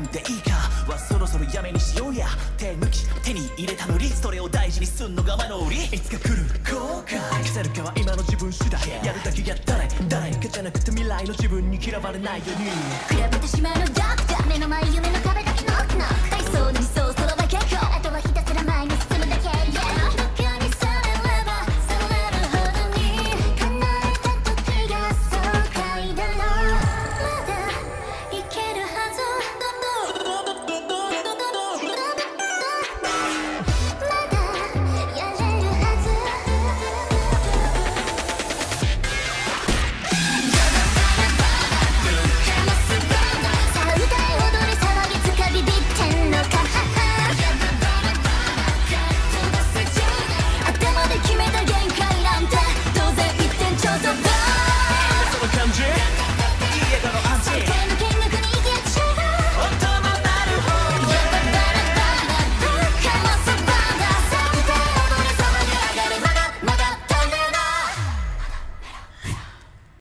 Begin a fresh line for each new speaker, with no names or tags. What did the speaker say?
でいいかはそろそろやめにしようや。手抜き手に入れたのにそれを大事にすんのが間の売り。いつか来る後悔消せるかは今の自分次第。やるだけやったら誰かじゃなくて未来の自分に嫌われないように。
比べてしまうのダークだ目の前夢の壁だけノックノック